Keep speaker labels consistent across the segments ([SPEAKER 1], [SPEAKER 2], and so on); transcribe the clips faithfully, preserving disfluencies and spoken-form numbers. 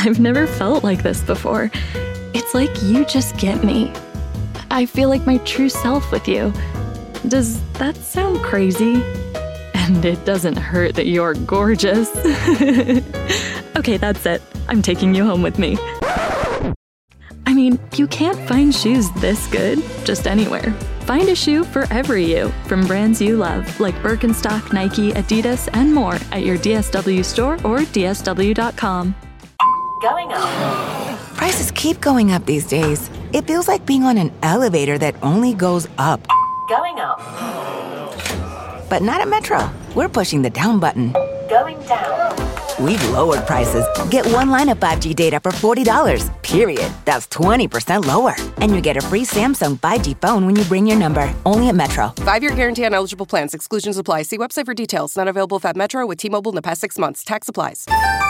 [SPEAKER 1] I've never felt like this before. It's like you just get me. I feel like my true self with you. Does that sound crazy? And it doesn't hurt that you're gorgeous. Okay, that's it. I'm taking you home with me. I mean, you can't find shoes this good just anywhere. Find a shoe for every you from brands you love, like Birkenstock, Nike, Adidas, and more at your D S W store or D S W dot com.
[SPEAKER 2] Going up.
[SPEAKER 3] Prices keep going up these days. It feels like being on an elevator that only goes up.
[SPEAKER 2] Going up.
[SPEAKER 3] But not at Metro. We're pushing the down button.
[SPEAKER 2] Going down.
[SPEAKER 3] We've lowered prices. Get one line of five G data for forty dollars, period. That's twenty percent lower. And you get a free Samsung five G phone when you bring your number. Only at Metro.
[SPEAKER 4] Five-year guarantee on eligible plans. Exclusions apply. See website for details. Not available if at Metro with T-Mobile in the past six months. Tax applies.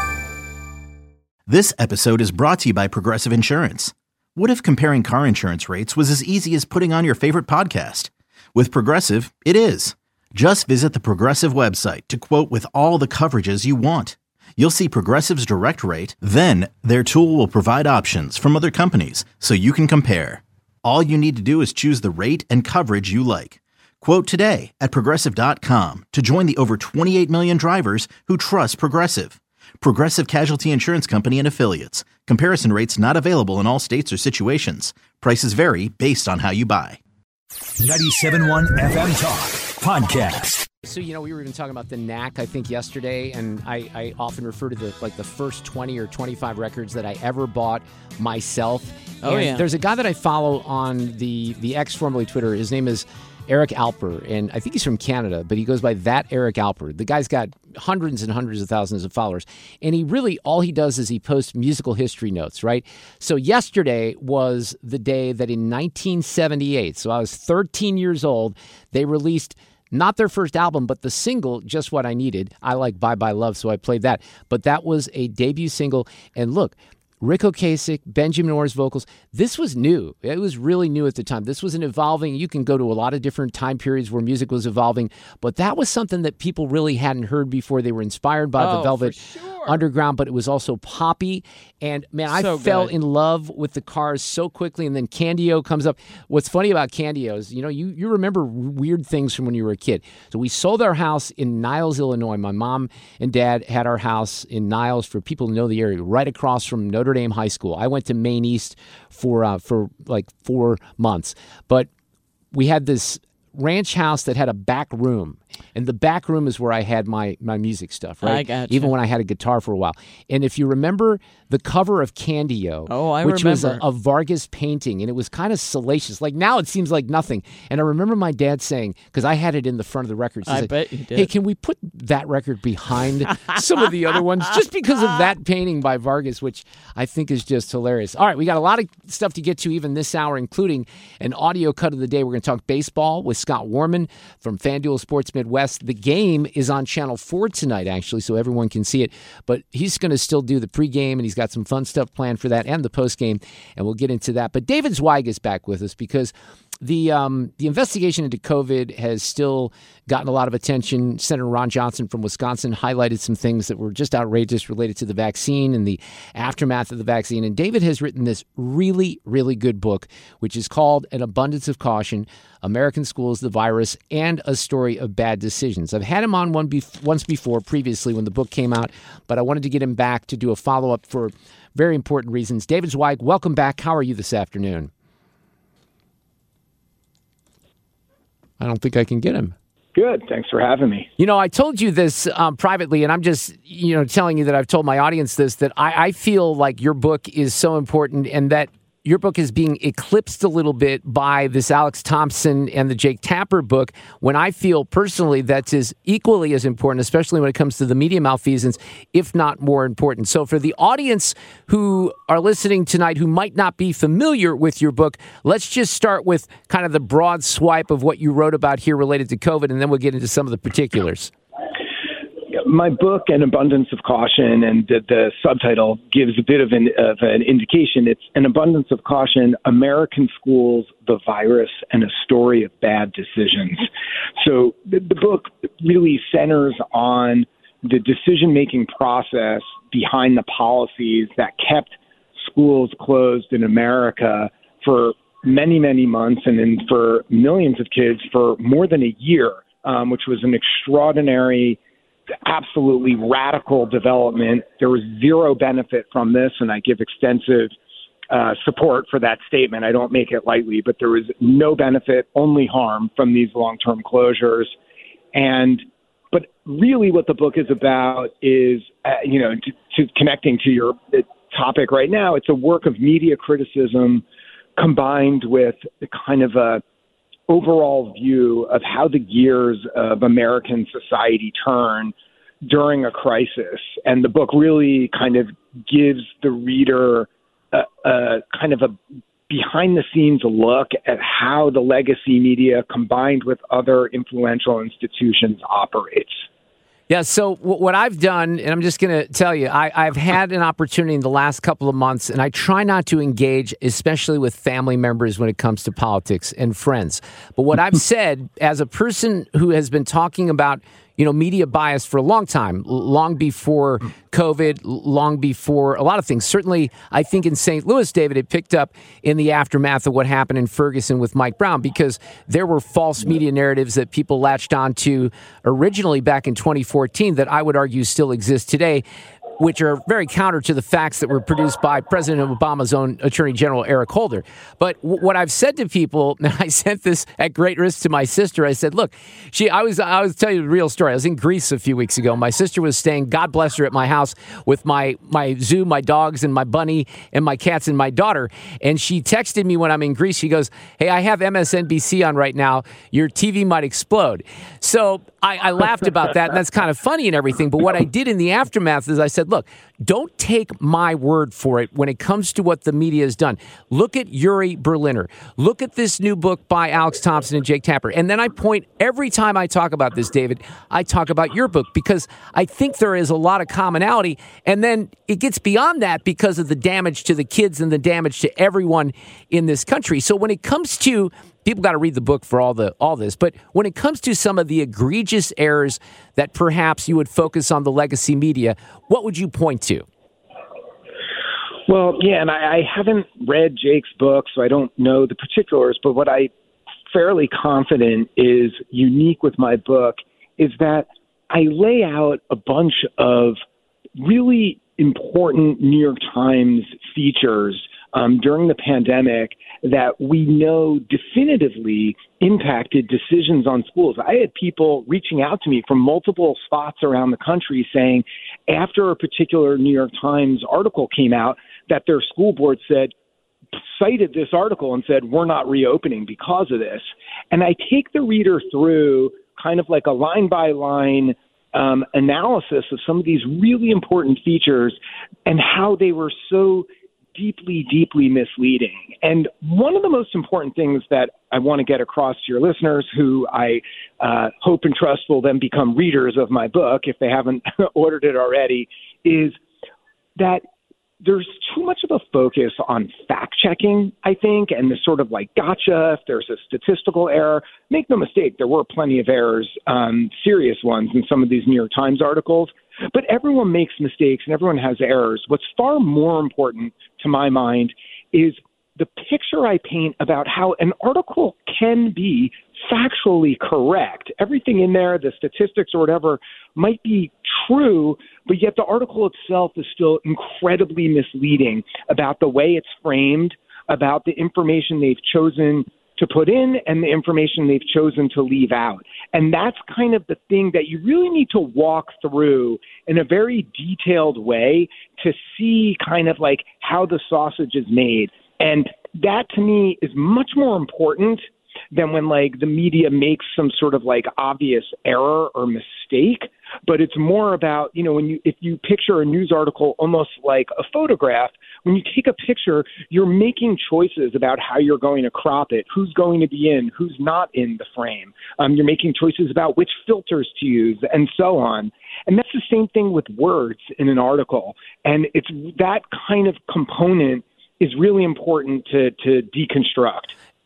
[SPEAKER 5] This episode is brought to you by Progressive Insurance. What if comparing car insurance rates was as easy as putting on your favorite podcast? With Progressive, it is. Just visit the Progressive website to quote with all the coverages you want. You'll see Progressive's direct rate, then their tool will provide options from other companies so you can compare. All you need to do is choose the rate and coverage you like. Quote today at Progressive dot com to join the over twenty-eight million drivers who trust Progressive. Progressive Casualty Insurance Company and Affiliates. Comparison rates not available in all states or situations. Prices vary based on how you buy.
[SPEAKER 6] ninety-seven point one F M Talk Podcast.
[SPEAKER 7] So, you know, we were even talking about the Knack, I think, yesterday, and I, I often refer to the like the first twenty or twenty-five records that I ever bought myself.
[SPEAKER 8] Oh,
[SPEAKER 7] and
[SPEAKER 8] yeah.
[SPEAKER 7] There's a guy that I follow on the, the X, formerly Twitter. His name is Eric Alper, and I think he's from Canada, but he goes by that Eric Alper. The guy's got hundreds and hundreds of thousands of followers, and he really, all he does is he posts musical history notes, right? So yesterday was the day that in nineteen seventy-eight, so I was thirteen years old, they released not their first album, but the single, Just What I Needed. I like Bye Bye Love, so I played that. But that was a debut single. And look, Rick Ocasek, Benjamin Orr's vocals, this was new. It was really new at the time. This was an evolving, you can go to a lot of different time periods where music was evolving, but that was something that people really hadn't heard before. They were inspired by
[SPEAKER 8] Oh,
[SPEAKER 7] the Velvet
[SPEAKER 8] for sure.
[SPEAKER 7] Underground, but it was also poppy. And man, I
[SPEAKER 8] So
[SPEAKER 7] fell
[SPEAKER 8] good.
[SPEAKER 7] in love with the Cars so quickly. And then Candio comes up. What's funny about Candio is, you know, you, you remember weird things from when you were a kid. So we sold our house in Niles, Illinois. My mom and dad had our house in Niles, for people who know the area, right across from Notre Dame High School. I went to Maine East for uh, for like four months. But we had this ranch house that had a back room. And the back room is where I had my, my music stuff, right?
[SPEAKER 8] I gotcha.
[SPEAKER 7] Even when I had a guitar for a while. And if you remember the cover of Candio,
[SPEAKER 8] Oh, I
[SPEAKER 7] which was a,
[SPEAKER 8] remember.
[SPEAKER 7] a Vargas painting, and it was kind of salacious. Like now it seems like nothing. And I remember my dad saying, because I had it in the front of the records, he
[SPEAKER 8] I
[SPEAKER 7] said,
[SPEAKER 8] bet you did.
[SPEAKER 7] hey, can we put that record behind some of the other ones just because of that painting by Vargas, which I think is just hilarious. All right, we got a lot of stuff to get to even this hour, including an audio cut of the day. We're going to talk baseball with Scott Warman from FanDuel Sports Midwest. The game is on Channel four tonight, actually, so everyone can see it. But he's going to still do the pregame, and he's got some fun stuff planned for that, and the postgame, and we'll get into that. But David Zweig is back with us because the um, the investigation into COVID has still gotten a lot of attention. Senator Ron Johnson from Wisconsin highlighted some things that were just outrageous related to the vaccine and the aftermath of the vaccine. And David has written this really, really good book, which is called An Abundance of Caution, American Schools, the Virus, and a Story of Bad Decisions. I've had him on one bef- once before previously when the book came out, but I wanted to get him back to do a follow-up for very important reasons. David Zweig, welcome back. How are you this afternoon? I don't think I can get him.
[SPEAKER 9] Good. Thanks for having me.
[SPEAKER 7] You know, I told you this um, privately, and I'm just, you know, telling you that I've told my audience this, that I, I feel like your book is so important and that your book is being eclipsed a little bit by this Alex Thompson and the Jake Tapper book, when I feel personally that's as equally as important, especially when it comes to the media malfeasance, if not more important. So for the audience who are listening tonight who might not be familiar with your book, let's just start with kind of the broad swipe of what you wrote about here related to COVID, and then we'll get into some of the particulars.
[SPEAKER 9] My book, An Abundance of Caution, and the, the subtitle gives a bit of an, of an indication. It's An Abundance of Caution, American Schools, the Virus, and a Story of Bad Decisions. So the, the book really centers on the decision-making process behind the policies that kept schools closed in America for many, many months and then for millions of kids for more than a year, um, which was an extraordinary, absolutely radical development. There was zero benefit from this, and I give extensive uh, support for that statement. I don't make it lightly, but there was no benefit, only harm from these long-term closures. And but really what the book is about is, uh, you know, to, to connecting to your topic right now, it's a work of media criticism combined with kind of a overall view of how the gears of American society turn during a crisis. And the book really kind of gives the reader a, a kind of a behind-the-scenes look at how the legacy media combined with other influential institutions operates.
[SPEAKER 7] Yeah, so w- what I've done, and I'm just going to tell you, I, I've had an opportunity in the last couple of months, and I try not to engage, especially with family members when it comes to politics and friends. But what I've said, as a person who has been talking about, you know, media bias for a long time, long before COVID, long before a lot of things. Certainly, I think in Saint Louis, David, it picked up in the aftermath of what happened in Ferguson with Mike Brown, because there were false media narratives that people latched onto originally back in twenty fourteen that I would argue still exist today, which are very counter to the facts that were produced by President Obama's own Attorney General Eric Holder. But w- what I've said to people, and I sent this at great risk to my sister, I said, look, she, I was, I was telling you the real story. I was in Greece a few weeks ago. My sister was staying, God bless her, at my house with my, my zoo, my dogs, and my bunny, and my cats, and my daughter. And she texted me when I'm in Greece. She goes, hey, I have M S N B C on right now. Your T V might explode. So I, I laughed about that, and that's kind of funny and everything. But what I did in the aftermath is I said, look, don't take my word for it when it comes to what the media has done. Look at Yuri Berliner. Look at this new book by Alex Thompson and Jake Tapper. And then I point, every time I talk about this, David, I talk about your book, because I think there is a lot of commonality. And then it gets beyond that because of the damage to the kids and the damage to everyone in this country. So when it comes to, people got to read the book for all the all this, but when it comes to some of the egregious errors that perhaps you would focus on the legacy media, what would you point to?
[SPEAKER 9] Well, yeah, and I, I haven't read Jake's book, so I don't know the particulars, but what I fairly confident is unique with my book is that I lay out a bunch of really important New York Times features um, during the pandemic that we know definitively impacted decisions on schools. I had people reaching out to me from multiple spots around the country saying, after a particular New York Times article came out, that their school board said, cited this article and said, we're not reopening because of this. And I take the reader through kind of like a line-by-line um, analysis of some of these really important features and how they were so deeply, deeply misleading. And one of the most important things that I want to get across to your listeners, who I uh, hope and trust will then become readers of my book if they haven't ordered it already, is that there's too much of a focus on fact-checking, I think, and the sort of like gotcha if there's a statistical error. Make no mistake, there were plenty of errors, um, serious ones in some of these New York Times articles. But everyone makes mistakes and everyone has errors. What's far more important to my mind is the picture I paint about how an article can be factually correct. Everything in there, the statistics or whatever, might be true, but yet the article itself is still incredibly misleading about the way it's framed, about the information they've chosen to put in and the information they've chosen to leave out. And that's kind of the thing that you really need to walk through in a very detailed way to see kind of like how the sausage is made. And that to me is much more important than when like the media makes some sort of like obvious error or mistake. But it's more about, you know, when you, if you picture a news article almost like a photograph, when you take a picture, you're making choices about how you're going to crop it, who's going to be in, who's not in the frame. Um, you're making choices about which filters to use and so on. And that's the same thing with words in an article. And it's that kind of component is really important to, to deconstruct.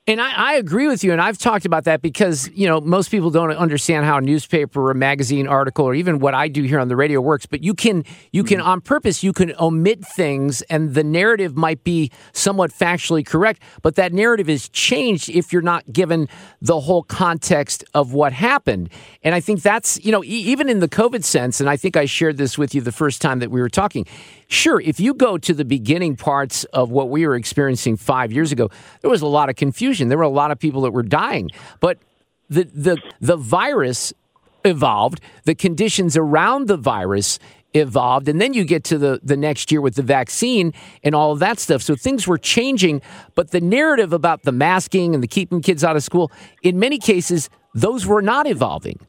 [SPEAKER 7] And I, I agree with you, and I've talked about that because, you know, most people don't understand how a newspaper or a magazine article or even what I do here on the radio works, but you can, you can on purpose, you can omit things, and the narrative might be somewhat factually correct, but that narrative is changed if you're not given the whole context of what happened. And I think that's, you know, e- even in the COVID sense, and I think I shared this with you the first time that we were talking, sure, if you go to the beginning parts of what we were experiencing five years ago, there was a lot of confusion. There were a lot of people that were dying, but the the the virus evolved, the conditions around the virus evolved, and then you get to the, the next year with the vaccine and all of that stuff. So things were changing, but the narrative about the masking and the keeping kids out of school, in many cases, those were not evolving.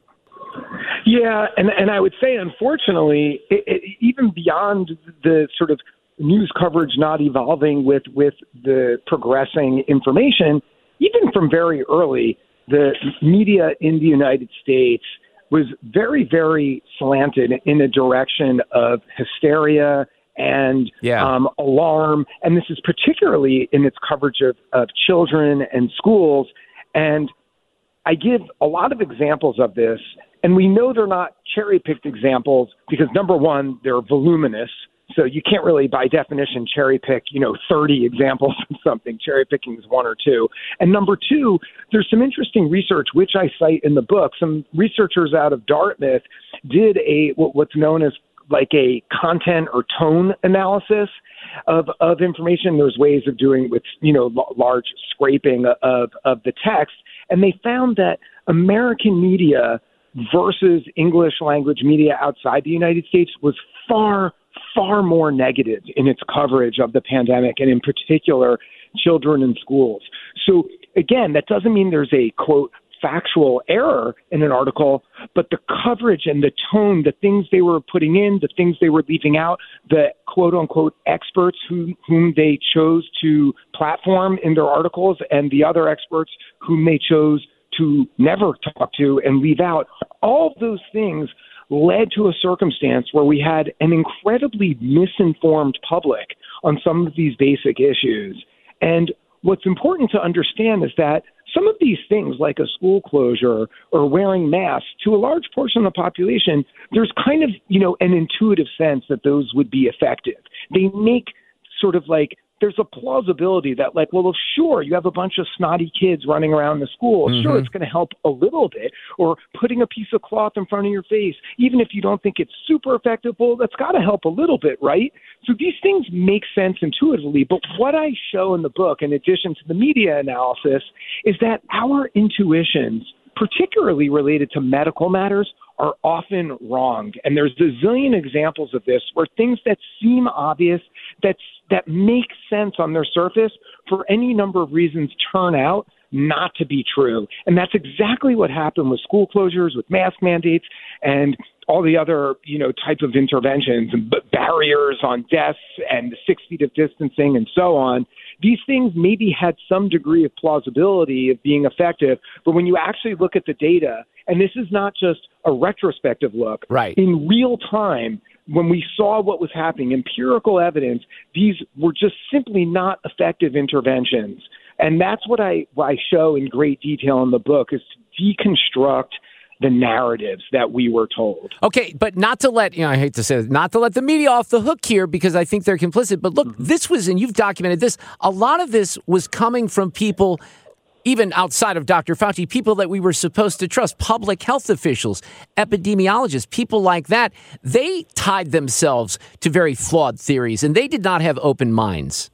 [SPEAKER 9] Yeah, and, and I would say, unfortunately, it, it, even beyond the sort of news coverage not evolving with, with the progressing information, even from very early, the media in the United States was very, very slanted in a direction of hysteria and
[SPEAKER 7] yeah.
[SPEAKER 9] um, alarm. And this is particularly in its coverage of, of children and schools. And I give a lot of examples of this, and we know they're not cherry-picked examples because, number one, they're voluminous. So you can't really, by definition, cherry pick, you know, thirty examples of something. Cherry picking is one or two. And number two, there's some interesting research, which I cite in the book. Some researchers out of Dartmouth did a what's known as like a content or tone analysis of, of information. There's ways of doing with, you know, large scraping of, of the text. And they found that American media versus English language media outside the United States was far far more negative in its coverage of the pandemic, and in particular, children in schools. So again, that doesn't mean there's a, quote, factual error in an article, but the coverage and the tone, the things they were putting in, the things they were leaving out, the quote unquote experts who, whom they chose to platform in their articles, and the other experts whom they chose to never talk to and leave out, all of those things led to a circumstance where we had an incredibly misinformed public on some of these basic issues. And what's important to understand is that some of these things, like a school closure or wearing masks, to a large portion of the population, there's kind of, you know, an intuitive sense that those would be effective. They make sort of like, there's a plausibility that, like, well, sure, you have a bunch of snotty kids running around the school. Mm-hmm. Sure, it's going to help a little bit. Or putting a piece of cloth in front of your face, even if you don't think it's super effective, well, that's got to help a little bit, right? So these things make sense intuitively. But what I show in the book, in addition to the media analysis, is that our intuitions, particularly related to medical matters, are often wrong. And there's a zillion examples of this where things that seem obvious, that, that make sense on their surface, for any number of reasons turn out not to be true. And that's exactly what happened with school closures, with mask mandates, and all the other, you know, type of interventions, and barriers on desks and the six feet of distancing and so on. These things maybe had some degree of plausibility of being effective, but when you actually look at the data, and this is not just a retrospective look,
[SPEAKER 7] right,
[SPEAKER 9] in real time, when we saw what was happening, empirical evidence, these were just simply not effective interventions. And that's what I, what I show in great detail in the book, is to deconstruct the narratives that we were told.
[SPEAKER 7] Okay, but not to let, you know, I hate to say this, not to let the media off the hook here, because I think they're complicit. But look, mm-hmm. this was, and you've documented this, a lot of this was coming from people, even outside of Doctor Fauci, people that we were supposed to trust, public health officials, epidemiologists, people like that. They tied themselves to very flawed theories, and they did not have open minds.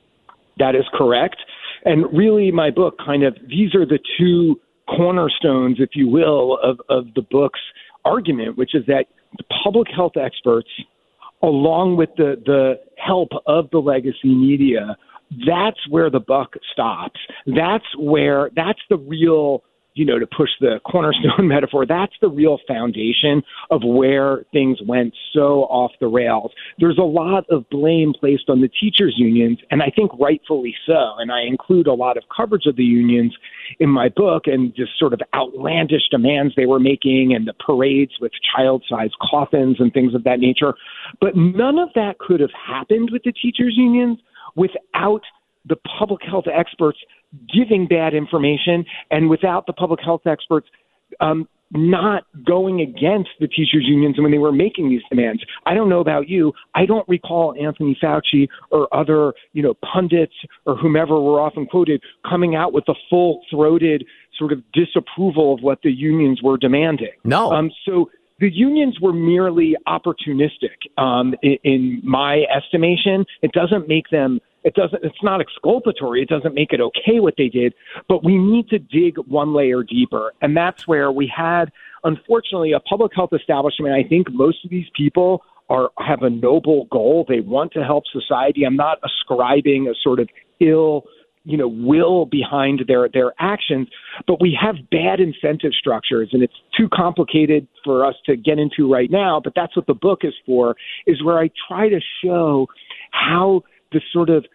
[SPEAKER 9] That is correct. And really, my book kind of, these are the two cornerstones, if you will, of, of the book's argument, which is that the public health experts, along with the, the help of the legacy media, that's where the buck stops. That's where, that's the real, you know, to push the cornerstone metaphor, that's the real foundation of where things went so off the rails. There's a lot of blame placed on the teachers' unions, and I think rightfully so. And I include a lot of coverage of the unions in my book, and just sort of outlandish demands they were making, and the parades with child-sized coffins and things of that nature. But none of that could have happened with the teachers' unions without the public health experts giving bad information and without the public health experts um, not going against the teachers' unions when they were making these demands. I don't know about you. I don't recall Anthony Fauci or other, you know, pundits or whomever were often quoted coming out with a full-throated sort of disapproval of what the unions were demanding.
[SPEAKER 7] No.
[SPEAKER 9] Um, so the unions were merely opportunistic, um, in, in my estimation. It doesn't make them It doesn't, it's not exculpatory. It doesn't make it okay what they did, but we need to dig one layer deeper. And that's where we had, unfortunately, a public health establishment. I think most of these people are, have a noble goal. They want to help society. I'm not ascribing a sort of ill, you know, will behind their, their actions, but we have bad incentive structures, and it's too complicated for us to get into right now. But that's what the book is for, is where I try to show how the sort of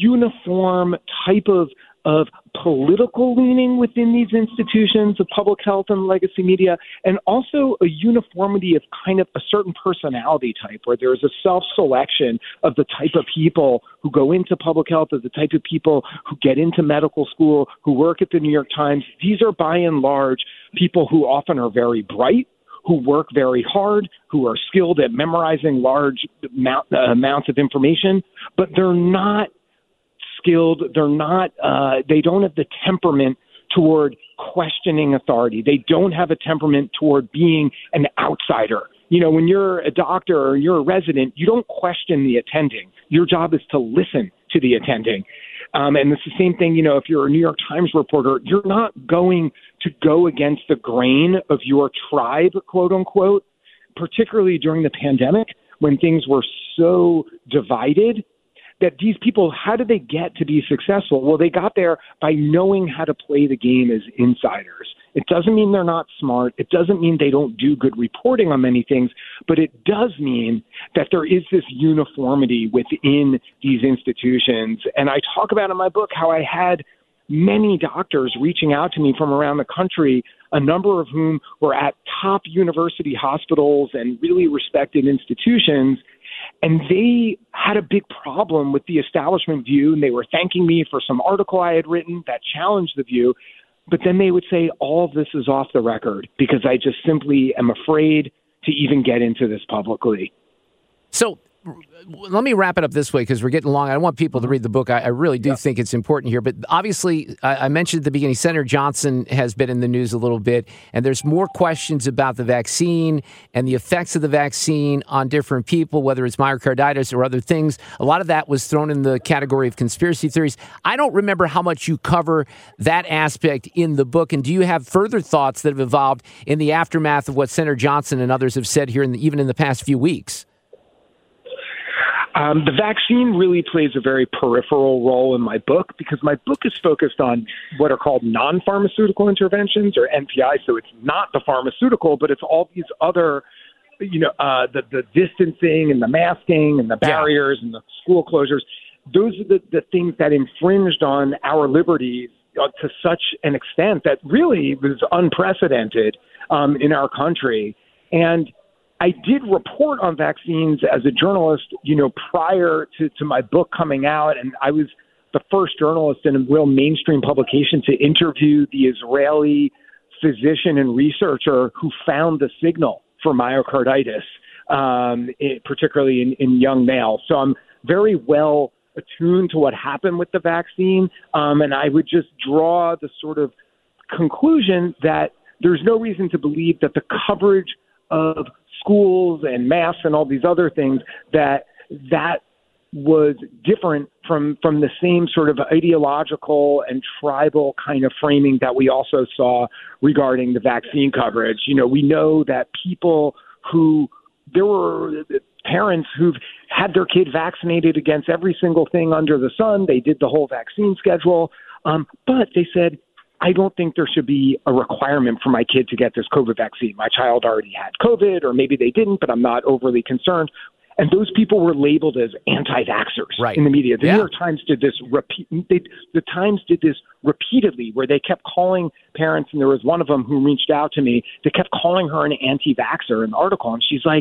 [SPEAKER 9] uniform type of of political leaning within these institutions of public health and legacy media, and also a uniformity of kind of a certain personality type, where there's a self-selection of the type of people who go into public health, of the type of people who get into medical school, who work at the New York Times. These are by and large people who often are very bright, who work very hard, who are skilled at memorizing large amount, uh, amounts of information, but they're not skilled. They're not, uh, they don't have the temperament toward questioning authority. They don't have a temperament toward being an outsider. You know, when you're a doctor or you're a resident, you don't question the attending. Your job is to listen to the attending. Um, and it's the same thing, you know, if you're a New York Times reporter, you're not going to go against the grain of your tribe, quote unquote, particularly during the pandemic when things were so divided. That these people, how did they get to be successful? Well, they got there by knowing how to play the game as insiders. It doesn't mean they're not smart. It doesn't mean they don't do good reporting on many things, but it does mean that there is this uniformity within these institutions. And I talk about in my book how I had many doctors reaching out to me from around the country, a number of whom were at top university hospitals and really respected institutions. And they had a big problem with the establishment view, and they were thanking me for some article I had written that challenged the view. But then they would say, all of this is off the record because I just simply am afraid to even get into this publicly.
[SPEAKER 7] So let me wrap it up this way because we're getting long. I want people to read the book. I, I really do yeah. think it's important here. But obviously, I, I mentioned at the beginning, Senator Johnson has been in the news a little bit, and there's more questions about the vaccine and the effects of the vaccine on different people, whether it's myocarditis or other things. A lot of that was thrown in the category of conspiracy theories. I don't remember how much you cover that aspect in the book. And do you have further thoughts that have evolved in the aftermath of what Senator Johnson and others have said here, in the, even in the past few weeks?
[SPEAKER 9] Um, the vaccine really plays a very peripheral role in my book because my book is focused on what are called non-pharmaceutical interventions, or N P I. So it's not the pharmaceutical, but it's all these other, you know, uh, the, the distancing and the masking and the barriers yeah. and the school closures. Those are the, the things that infringed on our liberties uh, to such an extent that really was unprecedented um, in our country. And I did report on vaccines as a journalist, you know, prior to, to my book coming out, and I was the first journalist in a real mainstream publication to interview the Israeli physician and researcher who found the signal for myocarditis, um, it, particularly in, in young males. So I'm very well attuned to what happened with the vaccine, um, and I would just draw the sort of conclusion that there's no reason to believe that the coverage of schools and masks and all these other things, that that was different from from the same sort of ideological and tribal kind of framing that we also saw regarding the vaccine coverage. You know, we know that people who, there were parents who've had their kid vaccinated against every single thing under the sun. They did the whole vaccine schedule, um, but they said, I don't think there should be a requirement for my kid to get this COVID vaccine. My child already had COVID, or maybe they didn't, but I'm not overly concerned. And those people were labeled as anti-vaxxers
[SPEAKER 7] right.
[SPEAKER 9] in the media. The
[SPEAKER 7] yeah.
[SPEAKER 9] New York Times did this repeat. They, the Times did this repeatedly, where they kept calling parents, and there was one of them who reached out to me. They kept calling her an anti-vaxxer in the article, and she's like,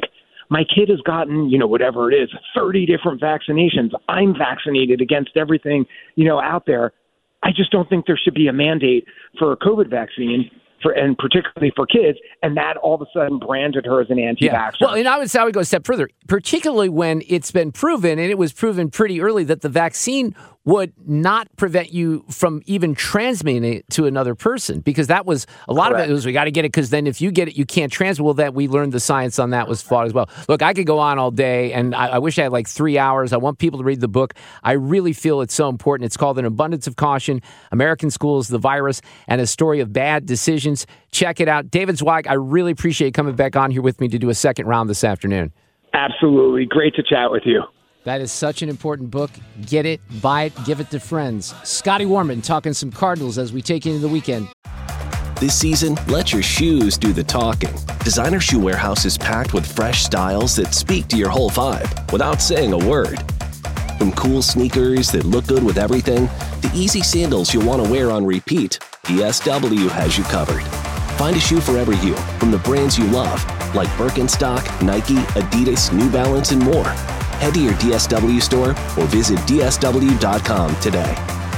[SPEAKER 9] my kid has gotten, you know, whatever it is, thirty different vaccinations. I'm vaccinated against everything, you know, out there. I just don't think there should be a mandate for a COVID vaccine. For, and particularly for kids, and that all of a sudden branded her as an anti-vaxxer.
[SPEAKER 7] Yeah. Well, and I would say I would go a step further, particularly when it's been proven, and it was proven pretty early, that the vaccine would not prevent you from even transmitting it to another person, because that was a lot Correct. Of it was we got to get it because then if you get it, you can't transmit. Well, that we learned the science on that was flawed as well. Look, I could go on all day, and I, I wish I had like three hours. I want people to read the book. I really feel it's so important. It's called An Abundance of Caution, American Schools, the Virus, and a Story of Bad Decisions. Check it out. David Zweig, I really appreciate you coming back on here with me to do a second round this afternoon.
[SPEAKER 9] Absolutely. Great to chat with you.
[SPEAKER 7] That is such an important book. Get it, buy it, give it to friends. Scotty Warman talking some Cardinals as we take into the weekend.
[SPEAKER 8] This season, let your shoes do the talking. Designer Shoe Warehouse is packed with fresh styles that speak to your whole vibe without saying a word. From cool sneakers that look good with everything, to easy sandals you'll want to wear on repeat, D S W has you covered. Find a shoe for every you from the brands you love, like Birkenstock, Nike, Adidas, New Balance, and more. Head to your D S W store or visit D S W dot com today.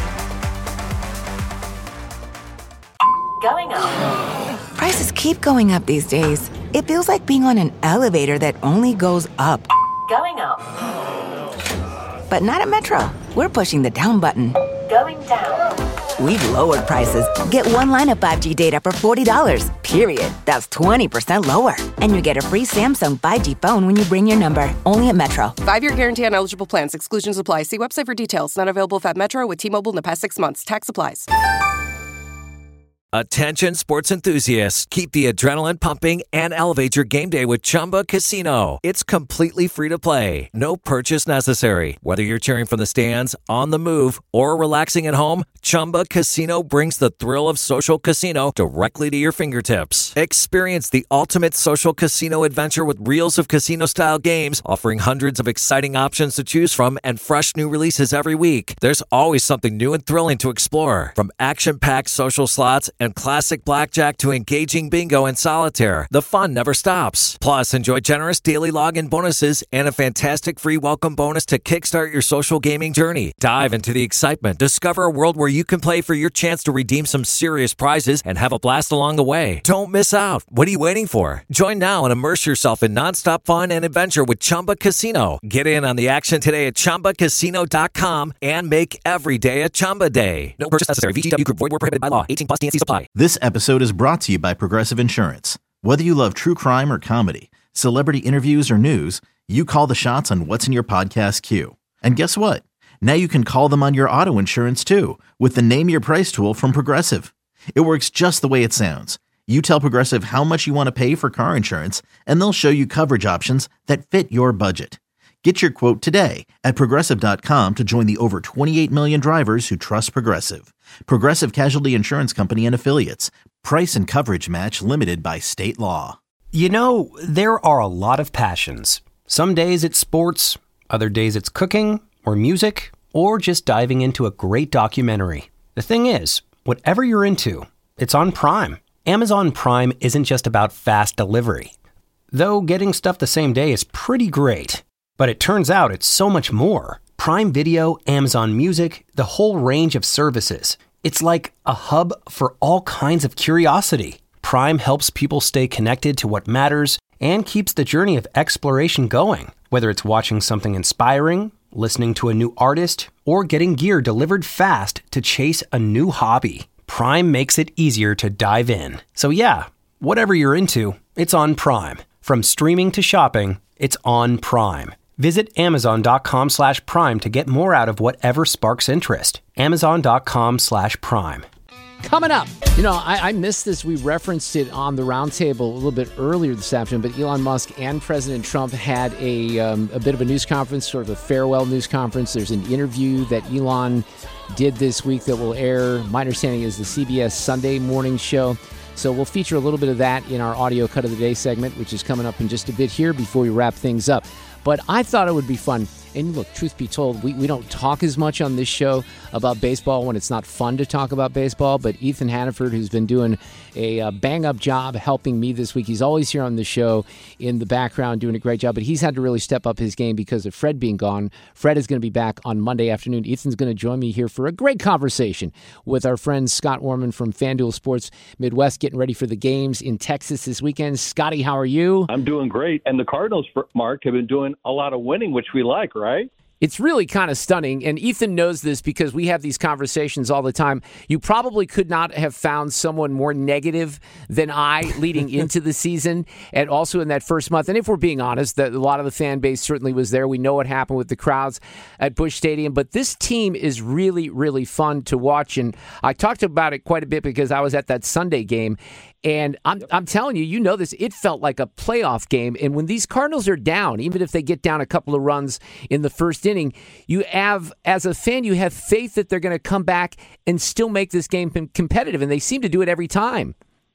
[SPEAKER 2] Going up.
[SPEAKER 3] Prices keep going up these days. It feels like being on an elevator that only goes up.
[SPEAKER 2] Going up.
[SPEAKER 3] But not at Metro. We're pushing the down button.
[SPEAKER 2] Going down.
[SPEAKER 3] We've lowered prices. Get one line of five G data for forty dollars, period. That's twenty percent lower. And you get a free Samsung five G phone when you bring your number. Only at Metro.
[SPEAKER 4] Five-year guarantee on eligible plans. Exclusions apply. See website for details. Not available if at Metro with T-Mobile in the past six months. Tax applies.
[SPEAKER 10] Attention sports enthusiasts, keep the adrenaline pumping and elevate your game day with Chumba Casino. It's completely free to play. No purchase necessary. Whether you're cheering from the stands, on the move, or relaxing at home, Chumba Casino brings the thrill of social casino directly to your fingertips. Experience the ultimate social casino adventure with reels of casino-style games, offering hundreds of exciting options to choose from and fresh new releases every week. There's always something new and thrilling to explore, from action-packed social slots and classic blackjack to engaging bingo and solitaire. The fun never stops. Plus, enjoy generous daily login bonuses and a fantastic free welcome bonus to kickstart your social gaming journey. Dive into the excitement. Discover a world where you can play for your chance to redeem some serious prizes and have a blast along the way. Don't miss out. What are you waiting for? Join now and immerse yourself in nonstop fun and adventure with Chumba Casino. Get in on the action today at Chumba Casino dot com and make every day a Chumba day. No purchase necessary. V G W Group. Void where prohibited by law. eighteen plus. T N C supply.
[SPEAKER 5] This episode is brought to you by Progressive Insurance. Whether you love true crime or comedy, celebrity interviews or news, you call the shots on what's in your podcast queue. And guess what? Now you can call them on your auto insurance too with the Name Your Price tool from Progressive. It works just the way it sounds. You tell Progressive how much you want to pay for car insurance, and they'll show you coverage options that fit your budget. Get your quote today at Progressive dot com to join the over twenty-eight million drivers who trust Progressive. Progressive Casualty Insurance Company and Affiliates. Price and coverage match limited by state law.
[SPEAKER 11] You know, there are a lot of passions. Some days it's sports, other days it's cooking or music, or just diving into a great documentary. The thing is, whatever you're into, it's on Prime. Amazon Prime isn't just about fast delivery. Though getting stuff the same day is pretty great. But it turns out it's so much more. Prime Video, Amazon Music, the whole range of services. It's like a hub for all kinds of curiosity. Prime helps people stay connected to what matters and keeps the journey of exploration going. Whether it's watching something inspiring, listening to a new artist, or getting gear delivered fast to chase a new hobby, Prime makes it easier to dive in. So yeah, whatever you're into, it's on Prime. From streaming to shopping, it's on Prime. Visit Amazon dot com slash Prime to get more out of whatever sparks interest. Amazon dot com slash Prime.
[SPEAKER 7] Coming up, you know, I, I missed this. We referenced it on the roundtable a little bit earlier this afternoon, but Elon Musk and President Trump had a, um, a bit of a news conference, sort of a farewell news conference. There's an interview that Elon did this week that will air, my understanding is the C B S Sunday morning show. So we'll feature a little bit of that in our audio cut of the day segment, which is coming up in just a bit here before we wrap things up. But I thought it would be fun. And look, truth be told, we, we don't talk as much on this show about baseball when it's not fun to talk about baseball. But Ethan Hannaford, who's been doing a uh, bang-up job helping me this week. He's always here on the show in the background doing a great job, but he's had to really step up his game because of Fred being gone. Fred is going to be back on Monday afternoon. Ethan's going to join me here for a great conversation with our friend Scott Warman from FanDuel Sports Midwest, getting ready for the games in Texas this weekend. Scotty, how are you?
[SPEAKER 12] I'm doing great. And the Cardinals, Mark, have been doing a lot of winning, which we like, right?
[SPEAKER 7] It's really kind of stunning, and Ethan knows this because we have these conversations all the time. You probably could not have found someone more negative than I leading into the season and also in that first month. And if we're being honest, the, a lot of the fan base certainly was there. We know what happened with the crowds at Busch Stadium, but this team is really, really fun to watch. And I talked about it quite a bit because I was at that Sunday game. And I'm I'm telling you, you know this, it felt like a playoff game. And when these Cardinals are down, even if they get down a couple of runs in the first inning, you have, as a fan, you have faith that they're going to come back and still make this game competitive. And they seem to do it every time.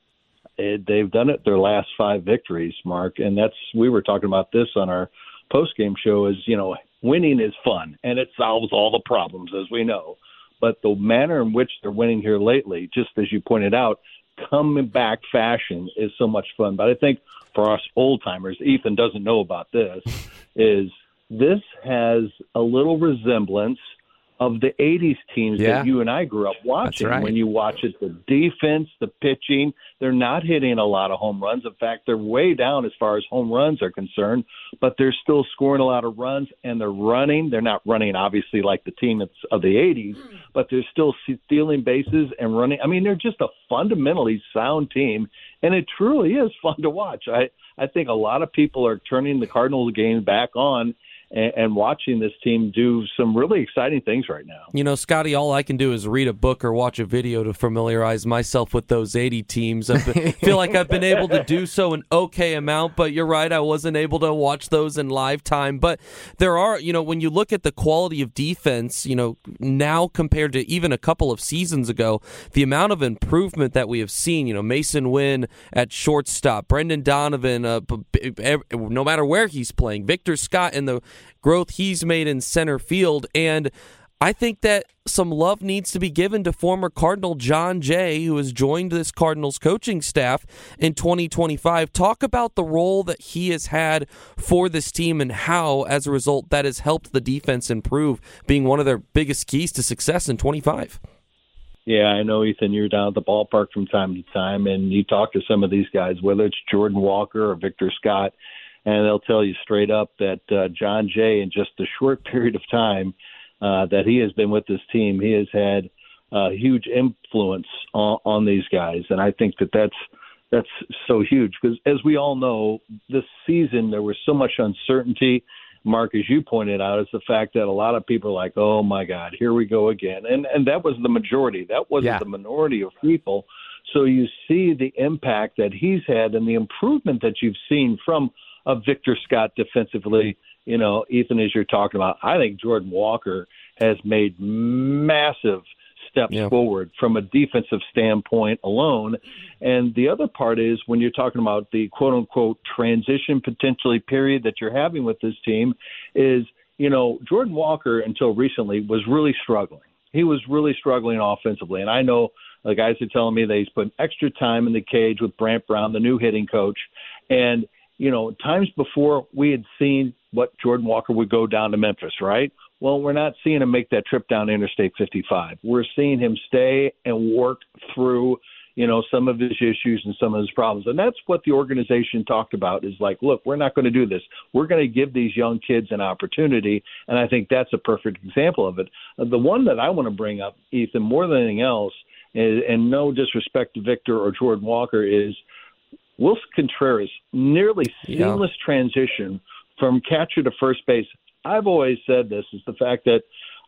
[SPEAKER 12] It, they've done it their last five victories, Mark. And that's, we were talking about this on our post-game show, is, you know, winning is fun and it solves all the problems, as we know. But the manner in which they're winning here lately, just as you pointed out, coming back fashion is so much fun. But I think for us old timers, Ethan doesn't know about this, is this has a little resemblance of the eighties teams
[SPEAKER 7] yeah.
[SPEAKER 12] that you and I grew up watching.
[SPEAKER 7] Right.
[SPEAKER 12] When you watch it, the defense, the pitching, they're not hitting a lot of home runs. In fact, they're way down as far as home runs are concerned, but they're still scoring a lot of runs, and they're running. They're not running, obviously, like the team of the eighties, but they're still stealing bases and running. I mean, they're just a fundamentally sound team, and it truly is fun to watch. I, I think a lot of people are turning the Cardinals game back on and watching this team do some really exciting things right now.
[SPEAKER 13] You know, Scotty, all I can do is read a book or watch a video to familiarize myself with those eighty teams. I feel like I've been able to do so an okay amount, but you're right, I wasn't able to watch those in live time. But there are, you know, when you look at the quality of defense, you know, now compared to even a couple of seasons ago, the amount of improvement that we have seen, you know, Mason Wynn at shortstop, Brendan Donovan, uh, no matter where he's playing, Victor Scott in the growth he's made in center field. And I think that some love needs to be given to former Cardinal John Jay, who has joined this Cardinals coaching staff in twenty twenty-five. Talk about the role that he has had for this team and how, as a result, that has helped the defense improve, being one of their biggest keys to success in twenty-five.
[SPEAKER 12] Yeah, I know, Ethan, you're down at the ballpark from time to time, and you talk to some of these guys, whether it's Jordan Walker or Victor Scott, and they'll tell you straight up that uh, John Jay, in just a short period of time uh, that he has been with this team, he has had a uh, huge influence on, on these guys. And I think that that's, that's so huge because, as we all know, this season there was so much uncertainty. Mark, as you pointed out, is the fact that a lot of people are like, oh, my God, here we go again. And, and that was the majority. That wasn't
[SPEAKER 7] yeah.
[SPEAKER 12] the minority of people. So you see the impact that he's had and the improvement that you've seen from of Victor Scott defensively. You know, Ethan, as you're talking about, I think Jordan Walker has made massive steps yeah. forward from a defensive standpoint alone. And the other part is when you're talking about the quote-unquote transition potentially period that you're having with this team is, you know, Jordan Walker until recently was really struggling. He was really struggling offensively. And I know the guys are telling me that he's put extra time in the cage with Brant Brown, the new hitting coach. And you know, times before we had seen what Jordan Walker would go down to Memphis, right? Well, we're not seeing him make that trip down Interstate fifty-five. We're seeing him stay and work through, you know, some of his issues and some of his problems. And that's what the organization talked about is like, look, we're not going to do this. We're going to give these young kids an opportunity. And I think that's a perfect example of it. The one that I want to bring up, Ethan, more than anything else, is, and no disrespect to Victor or Jordan Walker, is Willson Contreras' nearly seamless yeah. transition from catcher to first base. I've always said this is the fact that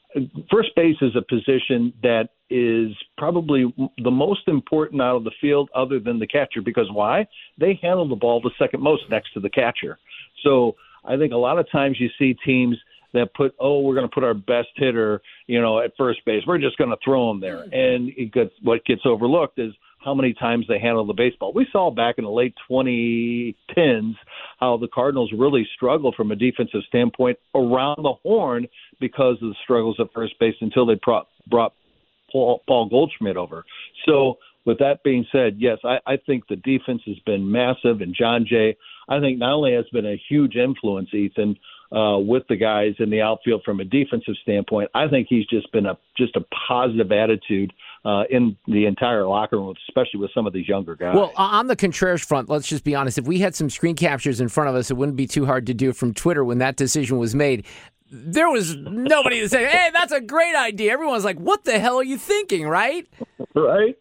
[SPEAKER 12] first base is a position that is probably the most important out of the field other than the catcher. Because why? They handle the ball the second most next to the catcher. So I think a lot of times you see teams that put, oh, we're going to put our best hitter, you know, at first base. We're just going to throw him there. And it gets, what gets overlooked is how many times they handle the baseball. We saw back in the late twenty tens how the Cardinals really struggled from a defensive standpoint around the horn because of the struggles at first base until they brought, brought Paul, Paul Goldschmidt over. So with that being said, yes, I, I think the defense has been massive, and John Jay, I think not only has been a huge influence, Ethan, uh, with the guys in the outfield from a defensive standpoint, I think he's just been a just a positive attitude uh, in the entire locker room, especially with some of these younger guys.
[SPEAKER 7] Well, on the Contreras front, let's just be honest. If we had some screen captures in front of us, it wouldn't be too hard to do from Twitter when that decision was made. There was nobody to say, hey, that's a great idea. Everyone's like, what the hell are you thinking, right?
[SPEAKER 12] Right.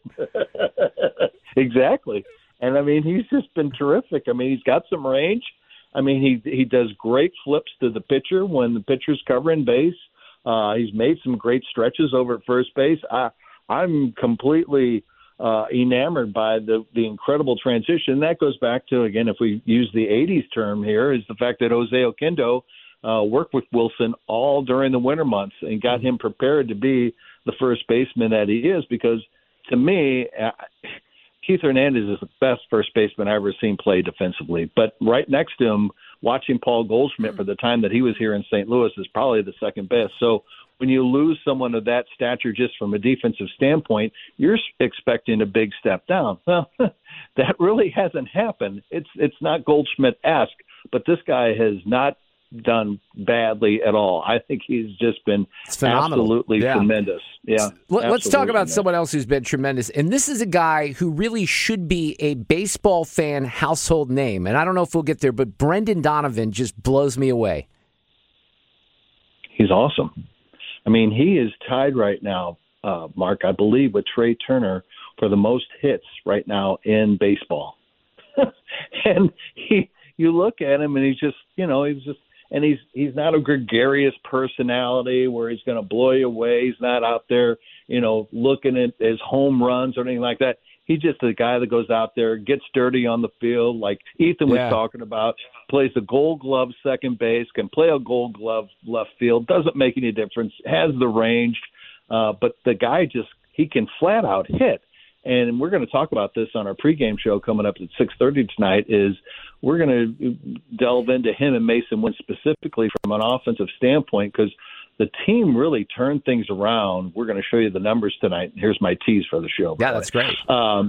[SPEAKER 12] Exactly. And, I mean, he's just been terrific. I mean, he's got some range. I mean, he he does great flips to the pitcher when the pitcher's covering base. Uh, he's made some great stretches over at first base. I, I'm completely uh, enamored by the, the incredible transition. That goes back to, again, if we use the eighties term here, is the fact that Jose Oquendo uh, worked with Wilson all during the winter months and got him prepared to be the first baseman that he is, because to me, uh, Keith Hernandez is the best first baseman I've ever seen play defensively. But right next to him, watching Paul Goldschmidt for the time that he was here in Saint Louis is probably the second best. So when you lose someone of that stature just from a defensive standpoint, you're expecting a big step down. Well, that really hasn't happened. It's it's not Goldschmidt-esque, but this guy has not done badly at all. I think he's just been absolutely yeah. tremendous. Yeah.
[SPEAKER 7] Let's talk about someone else who's been tremendous. And this is a guy who really should be a baseball fan household name. And I don't know if we'll get there, but Brendan Donovan just blows me away.
[SPEAKER 12] He's awesome. I mean, he is tied right now, uh, Mark, I believe, with Trey Turner for the most hits right now in baseball. And he, you look at him and he's just, you know, he's just, And he's he's not a gregarious personality where he's going to blow you away. He's not out there, you know, looking at his home runs or anything like that. He's just a guy that goes out there, gets dirty on the field, like Ethan was yeah. talking about, plays a gold glove second base, can play a gold glove left field, doesn't make any difference, has the range. Uh, but the guy just, he can flat out hit. And we're going to talk about this on our pregame show coming up at six thirty tonight, is we're going to delve into him and Mason Wentz specifically from an offensive standpoint, because the team really turned things around. We're going to show you the numbers tonight. Here's my tease for the show.
[SPEAKER 7] Yeah, that's great.
[SPEAKER 12] Um,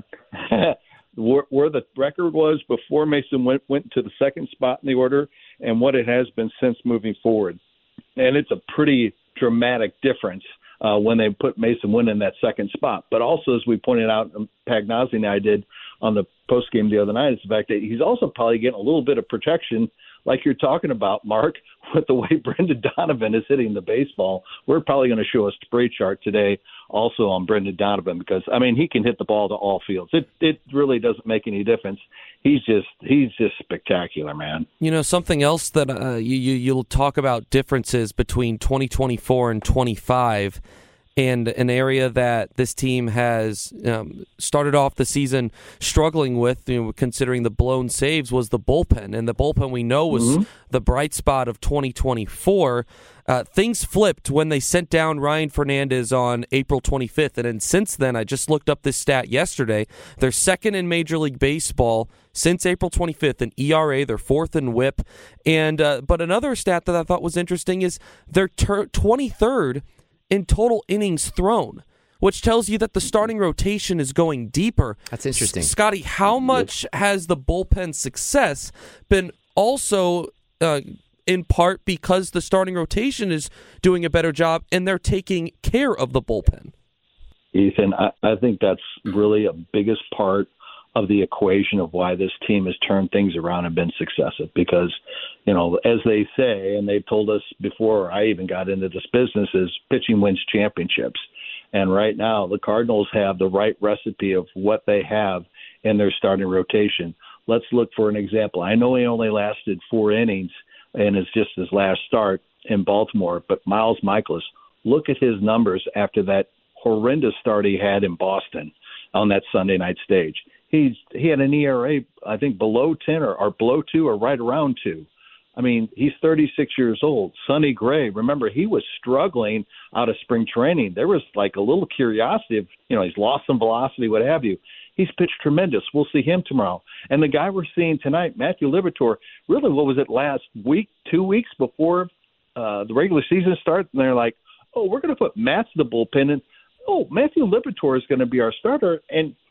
[SPEAKER 12] where, where the record was before Mason went, went to the second spot in the order and what it has been since moving forward. And it's a pretty dramatic difference. Uh, when they put Mason Wynn in that second spot. But also, as we pointed out, Pagnozzi and I did on the postgame the other night, is the fact that he's also probably getting a little bit of protection, like you're talking about, Mark, with the way Brendan Donovan is hitting the baseball. We're probably going to show a spray chart today also on Brendan Donovan, because, I mean, he can hit the ball to all fields. It it really doesn't make any difference. He's just he's just spectacular, man.
[SPEAKER 13] You know, something else that uh, you, you, you'll talk about differences between twenty twenty-four and twenty-five, and an area that this team has um, started off the season struggling with, you know, considering the blown saves, was the bullpen. And the bullpen we know was mm-hmm. the bright spot of twenty twenty-four. Uh, things flipped when they sent down Ryan Fernandez on April twenty-fifth. And then since then, I just looked up this stat yesterday. They're second in Major League Baseball since April twenty-fifth in E R A. They're fourth in whip. And uh, but another stat that I thought was interesting is they're ter- twenty-third in total innings thrown, which tells you that the starting rotation is going deeper.
[SPEAKER 7] That's interesting.
[SPEAKER 13] S- Scotty, how much has the bullpen success been also uh, in part because the starting rotation is doing a better job and they're taking care of the bullpen?
[SPEAKER 12] Ethan, I, I think that's really a biggest part of the equation of why this team has turned things around and been successive. Because, you know, as they say, and they've told us before I even got into this business, is pitching wins championships. And right now, the Cardinals have the right recipe of what they have in their starting rotation. Let's look for an example. I know he only lasted four innings, and it's just his last start in Baltimore, but Miles Michaelis, look at his numbers after that horrendous start he had in Boston on that Sunday night stage. He's he had an E R A, I think, below ten or, or below two or right around two. I mean, he's thirty-six years old. Sonny Gray, remember, he was struggling out of spring training. There was like a little curiosity of, you know, he's lost some velocity, what have you. He's pitched tremendous. We'll see him tomorrow. And the guy we're seeing tonight, Matthew Liberatore, really, what was it, last week, two weeks before uh, the regular season starts? And they're like, oh, we're going to put Matt's the bullpen. And, oh, Matthew Liberatore is going to be our starter. And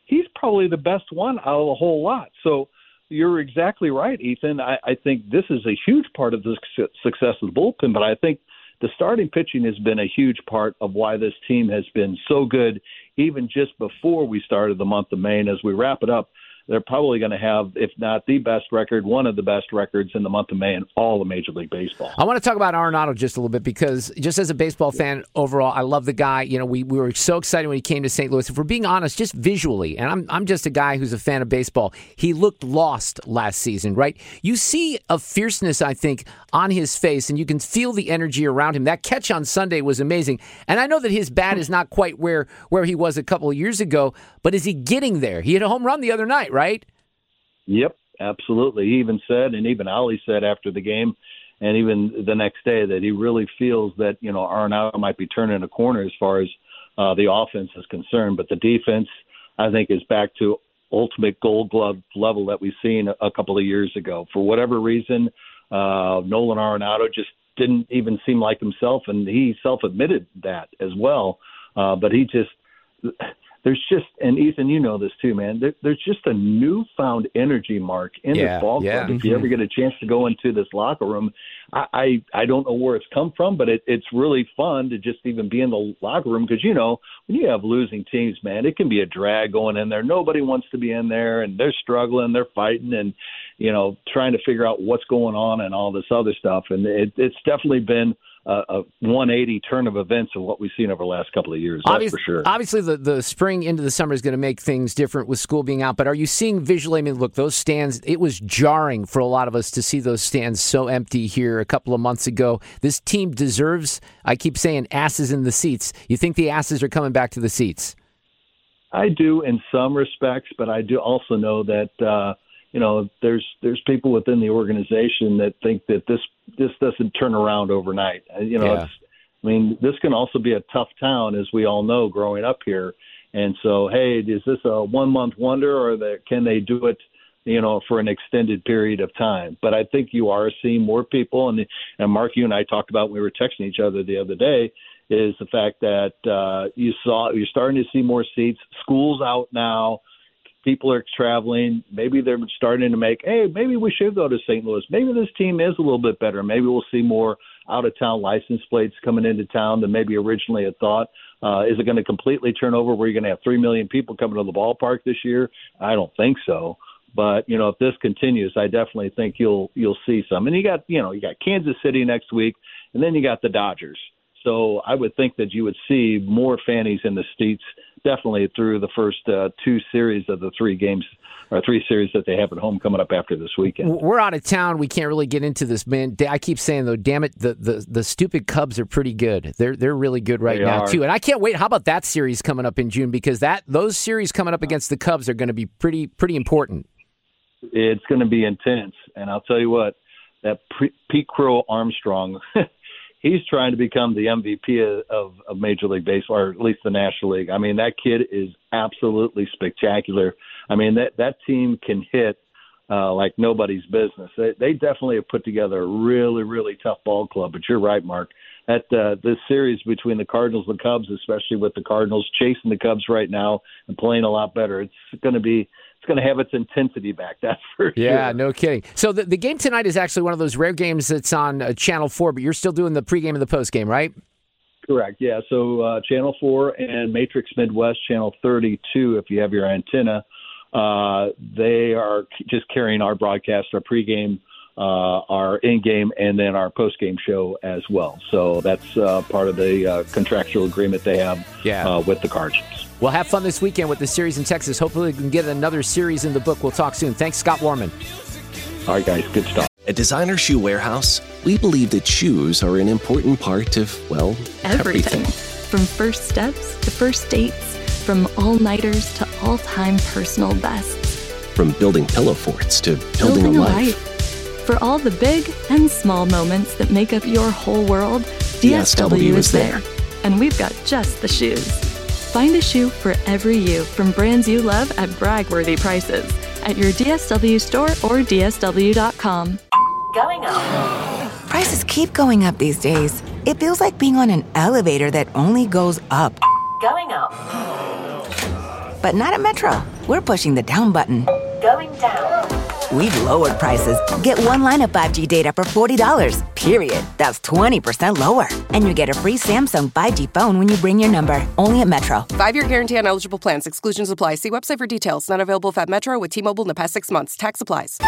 [SPEAKER 12] he's probably the best one out of the whole lot. So you're exactly right, Ethan. I, I think this is a huge part of the success of the bullpen, but I think the starting pitching has been a huge part of why this team has been so good, even just before we started the month of May. And as we wrap it up, they're probably going to have, if not the best record, one of the best records in the month of May in all of Major League Baseball.
[SPEAKER 7] I want to talk about Arenado just a little bit because just as a baseball fan overall, I love the guy. You know, we, we were so excited when he came to Saint Louis. If we're being honest, just visually, and I'm I'm just a guy who's a fan of baseball, he looked lost last season, right? You see a fierceness, I think, on his face, and you can feel the energy around him. That catch on Sunday was amazing. And I know that his bat is not quite where, where he was a couple of years ago, but is he getting there? He had a home run the other night, right?
[SPEAKER 12] Yep, absolutely. He even said, and even Ali said after the game, and even the next day, that he really feels that, you know, Arenado might be turning a corner as far as uh, the offense is concerned. But the defense, I think, is back to ultimate Gold Glove level that we've seen a, a couple of years ago. For whatever reason, uh, Nolan Arenado just didn't even seem like himself, and he self-admitted that as well. Uh, but he just – there's just – and Ethan, you know this too, man. There, there's just a newfound energy, Mark, in
[SPEAKER 7] yeah,
[SPEAKER 12] this ball club.
[SPEAKER 7] Yeah.
[SPEAKER 12] If
[SPEAKER 7] Mm-hmm.
[SPEAKER 12] you ever get a chance to go into this locker room, I, I, I don't know where it's come from, but it, it's really fun to just even be in the locker room because, you know, when you have losing teams, man, it can be a drag going in there. Nobody wants to be in there, and they're struggling, they're fighting, and, you know, trying to figure out what's going on and all this other stuff. And it, it's definitely been a, a one eighty turn of events of what we've seen over the last couple of years. That's
[SPEAKER 7] obviously,
[SPEAKER 12] for sure.
[SPEAKER 7] Obviously, the, the spring into the summer is going to make things different with school being out. But are you seeing visually? I mean, look, those stands, it was jarring for a lot of us to see those stands so empty here a couple of months ago. This team deserves, I keep saying, asses in the seats. You think the asses are coming back to the seats?
[SPEAKER 12] I do in some respects, but I do also know that, uh, you know, there's there's people within the organization that think that this this doesn't turn around overnight. You know,
[SPEAKER 7] Yeah.
[SPEAKER 12] it's, I mean, this can also be a tough town, as we all know, growing up here. And so, hey, is this a one-month wonder, or the, can they do it, you know, for an extended period of time? But I think you are seeing more people, and, and Mark, you and I talked about when we were texting each other the other day, is the fact that uh, you saw you're starting to see more seats. School's out now. People are traveling. Maybe they're starting to make, hey, maybe we should go to Saint Louis. Maybe this team is a little bit better. Maybe we'll see more out-of-town license plates coming into town than maybe originally had thought. Uh, is it going to completely turn over where you're going to have three million people coming to the ballpark this year? I don't think so. But, you know, if this continues, I definitely think you'll you'll see some. And you got, you know, you got Kansas City next week, and then you got the Dodgers. So I would think that you would see more fannies in the seats definitely through the first uh, two series of the three games or three series that they have at home coming up after this weekend.
[SPEAKER 7] We're out of town. We can't really get into this, man. I keep saying, though, damn it, the, the, the stupid Cubs are pretty good. They're they're really good right
[SPEAKER 12] They
[SPEAKER 7] now,
[SPEAKER 12] are.
[SPEAKER 7] too. And I can't wait. How about that series coming up in June? Because that those series coming up against the Cubs are going to be pretty pretty important.
[SPEAKER 12] It's going to be intense. And I'll tell you what, that pre- Pete Crow Armstrong, he's trying to become the M V P of, of Major League Baseball, or at least the National League. I mean, that kid is absolutely spectacular. I mean, that, that team can hit uh, like nobody's business. They, they definitely have put together a really, really tough ball club. But you're right, Mark. That uh, this series between the Cardinals and the Cubs, especially with the Cardinals chasing the Cubs right now and playing a lot better, it's going to be it's going to have its intensity back. That's for
[SPEAKER 7] Yeah,
[SPEAKER 12] sure.
[SPEAKER 7] no kidding. So the, the game tonight is actually one of those rare games that's on uh, Channel four, but you're still doing the pregame and the postgame, right?
[SPEAKER 12] Correct. Yeah. So uh, Channel four and Matrix Midwest, Channel thirty-two, if you have your antenna, uh, they are just carrying our broadcast, our pregame, uh, our in-game, and then our post-game show as well. So that's uh, part of the uh, contractual agreement they have
[SPEAKER 7] Yeah.
[SPEAKER 12] uh, with the Cardinals.
[SPEAKER 7] Well, have fun this weekend with the series in Texas. Hopefully we can get another series in the book. We'll talk soon. Thanks, Scott Warman.
[SPEAKER 12] All right, guys. Good stuff.
[SPEAKER 8] At Designer Shoe Warehouse, we believe that shoes are an important part of, well,
[SPEAKER 1] Everything.
[SPEAKER 8] everything.
[SPEAKER 1] From first steps to first dates, from all-nighters to all-time personal bests.
[SPEAKER 8] From building pillow forts to building, a life.
[SPEAKER 1] For all the big and small moments that make up your whole world, D S W is there. And we've got just the shoes. Find a shoe for every you from brands you love at brag-worthy prices at your D S W store or D S W dot com.
[SPEAKER 2] Going up.
[SPEAKER 3] Prices keep going up these days. It feels like being on an elevator that only goes up.
[SPEAKER 2] Going up.
[SPEAKER 3] But not at Metro. we're pushing the down button.
[SPEAKER 2] Going down.
[SPEAKER 3] We've lowered prices. Get one line of five G data for forty dollars, period. That's twenty percent lower. And you get a free Samsung five G phone when you bring your number. Only at Metro.
[SPEAKER 4] Five-year guarantee on eligible plans. Exclusions apply. See website for details. Not available if at Metro with T-Mobile in the past six months. Tax applies.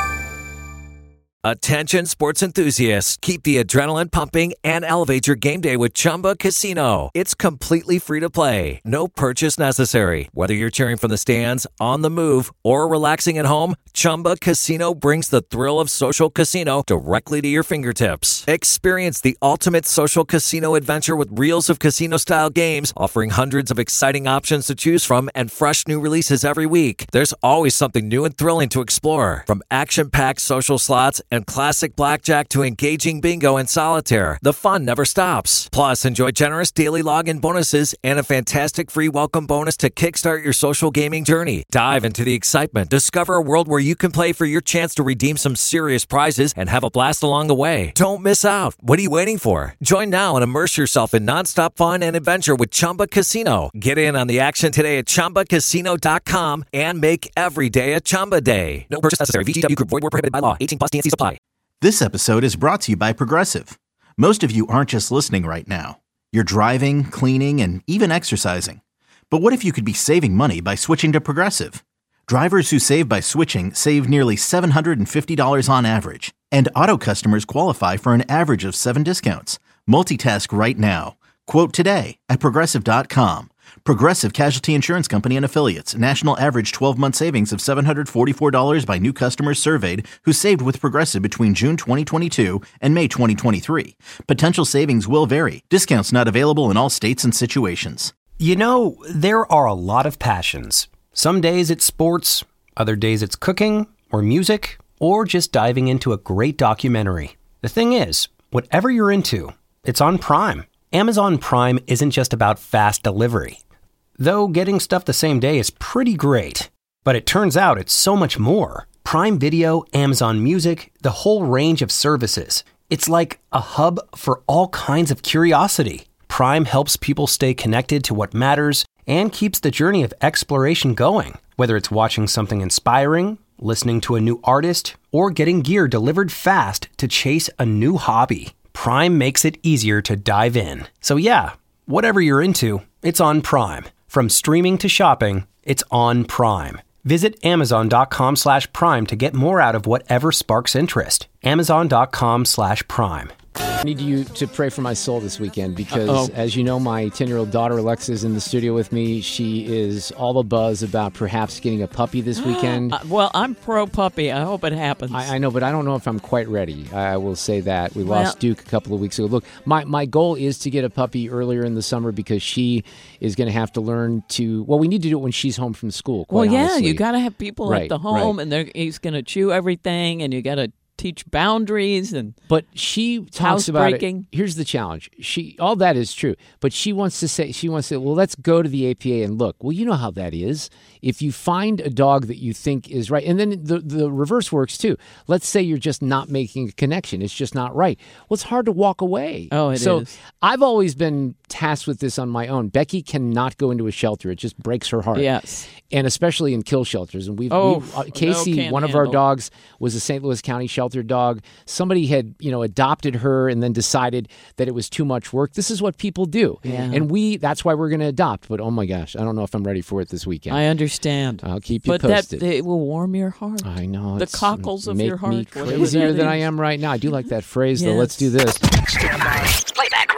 [SPEAKER 10] Attention sports enthusiasts, keep the adrenaline pumping and elevate your game day with Chumba Casino. It's completely free to play. No purchase necessary. Whether you're cheering from the stands, on the move, or relaxing at home, Chumba Casino brings the thrill of social casino directly to your fingertips. Experience the ultimate social casino adventure with reels of casino-style games, offering hundreds of exciting options to choose from and fresh new releases every week. There's always something new and thrilling to explore. From action-packed social slots and classic blackjack to engaging bingo and solitaire, the fun never stops. Plus, enjoy generous daily login bonuses and a fantastic free welcome bonus to kickstart your social gaming journey. Dive into the excitement. Discover a world where you can play for your chance to redeem some serious prizes and have a blast along the way. Don't miss out. What are you waiting for? Join now and immerse yourself in nonstop fun and adventure with Chumba Casino. Get in on the action today at Chumba Casino dot com and make every day a Chumba day. No purchase necessary. V G W Group. Void where prohibited by law. eighteen plus T N Cs apply.
[SPEAKER 5] This episode is brought to you by Progressive. Most of you aren't just listening right now. You're driving, cleaning, and even exercising. But what if you could be saving money by switching to Progressive? Drivers who save by switching save nearly seven hundred fifty dollars on average. And auto customers qualify for an average of seven discounts. Multitask right now. Quote today at Progressive dot com. Progressive Casualty Insurance Company and Affiliates. National average twelve-month savings of seven hundred forty-four dollars by new customers surveyed who saved with Progressive between June twenty twenty-two and May twenty twenty-three. Potential savings will vary. Discounts not available in all states and situations.
[SPEAKER 11] You know, there are a lot of passions. Some days it's sports, other days it's cooking or music, or just diving into a great documentary. The thing is, whatever you're into, it's on Prime. Amazon Prime isn't just about fast delivery. Though getting stuff the same day is pretty great. But it turns out it's so much more. Prime Video, Amazon Music, the whole range of services. It's like a hub for all kinds of curiosity. Prime helps people stay connected to what matters and keeps the journey of exploration going. Whether it's watching something inspiring, listening to a new artist, or getting gear delivered fast to chase a new hobby. Prime makes it easier to dive in. So yeah, whatever you're into, it's on Prime. From streaming to shopping, it's on Prime. Visit Amazon.com slash Prime to get more out of whatever sparks interest. Amazon.com slash Prime.
[SPEAKER 7] I need you to pray for my soul this weekend because,
[SPEAKER 13] Uh-oh.
[SPEAKER 7] as you know, my ten-year-old daughter Alexa is in the studio with me. She is all a buzz about perhaps getting a puppy this weekend.
[SPEAKER 14] Uh, well, I'm pro-puppy. I hope it happens.
[SPEAKER 7] I, I know, but I don't know if I'm quite ready. I will say that. We
[SPEAKER 14] Well-
[SPEAKER 7] lost Duke a couple of weeks ago. Look, my, my goal is to get a puppy earlier in the summer because she is going to have to learn to, well, we need to do it when she's home from school, quite
[SPEAKER 14] well, yeah,
[SPEAKER 7] honestly.
[SPEAKER 14] you got to have people
[SPEAKER 7] Right,
[SPEAKER 14] at the home,
[SPEAKER 7] right.
[SPEAKER 14] and they're, he's going to chew everything, and you got to teach boundaries and
[SPEAKER 7] But she talks about it.
[SPEAKER 14] housebreaking.
[SPEAKER 7] Here's the challenge. She all that is true, but she wants to say she wants to say, well, let's go to the A P A and look. Well, you know how that is. If you find a dog that you think is right, and then the the reverse works too. Let's say you're just not making a connection. It's just not right. Well, it's hard to walk away.
[SPEAKER 14] Oh, it
[SPEAKER 7] so
[SPEAKER 14] is.
[SPEAKER 7] I've always been tasked with this on my own. Becky cannot go into a shelter. It just breaks her heart.
[SPEAKER 14] Yes.
[SPEAKER 7] And especially in kill shelters. And we've,
[SPEAKER 14] Oh,
[SPEAKER 7] we've uh,
[SPEAKER 14] no,
[SPEAKER 7] Casey,
[SPEAKER 14] can't
[SPEAKER 7] one of our
[SPEAKER 14] handle.
[SPEAKER 7] dogs, was a Saint Louis County shelter dog. Somebody had, you know, adopted her and then decided that it was too much work. This is what people do.
[SPEAKER 14] Yeah.
[SPEAKER 7] And we, that's why we're going to adopt. But oh my gosh, I don't know if I'm ready for it this weekend.
[SPEAKER 14] I understand.
[SPEAKER 7] I'll keep you
[SPEAKER 14] but
[SPEAKER 7] posted.
[SPEAKER 14] that it will warm your heart.
[SPEAKER 7] I know.
[SPEAKER 14] The
[SPEAKER 7] it's
[SPEAKER 14] cockles of
[SPEAKER 7] make
[SPEAKER 14] your heart.
[SPEAKER 7] me
[SPEAKER 14] whatever
[SPEAKER 7] crazier
[SPEAKER 14] that
[SPEAKER 7] than I
[SPEAKER 14] is.
[SPEAKER 7] am right now. I do like that phrase, though.
[SPEAKER 14] Yes.
[SPEAKER 7] Let's do this.
[SPEAKER 6] Stand by.
[SPEAKER 2] Playback